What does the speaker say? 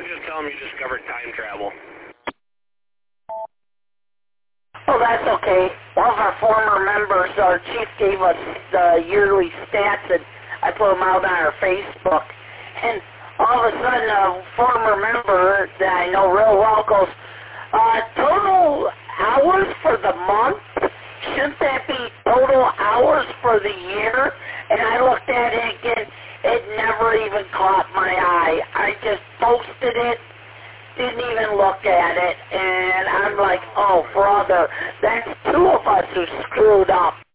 just tell them you discovered time travel. Oh, that's okay. One of our former members, our chief, gave us the yearly stats, and I put them out on our Facebook. And all of a sudden, a former member that I know real well goes, total hours for the month? Shouldn't that be total hours for the year? And I looked at it again. It never even caught my eye. I just posted it. Didn't even look at it, and I'm like, oh, brother, that's two of us who screwed up.